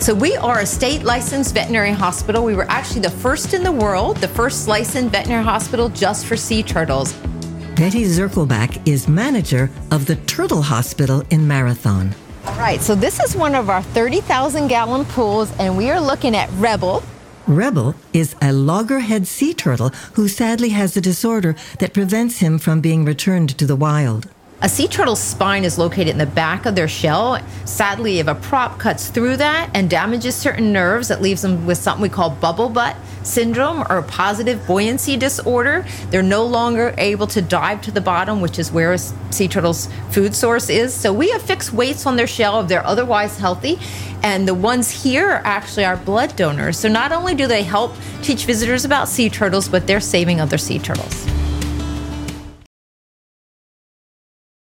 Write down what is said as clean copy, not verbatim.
So we are a state licensed veterinary hospital. We were actually the first in the world, the first licensed veterinary hospital just for sea turtles. Betty Zirkelbach is manager of the Turtle Hospital in Marathon. All right, so this is one of our 30,000-gallon pools, and we are looking at Rebel. Rebel is a loggerhead sea turtle who sadly has a disorder that prevents him from being returned to the wild. A sea turtle's spine is located in the back of their shell. Sadly, if a prop cuts through that and damages certain nerves, it leaves them with something we call bubble butt syndrome or positive buoyancy disorder. They're no longer able to dive to the bottom, which is where a sea turtle's food source is. So we have fixed weights on their shell if they're otherwise healthy. And the ones here are actually our blood donors. So not only do they help teach visitors about sea turtles, but they're saving other sea turtles.